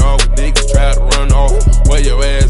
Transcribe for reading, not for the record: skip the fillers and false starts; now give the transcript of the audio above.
off with niggas try to run off. Where your ass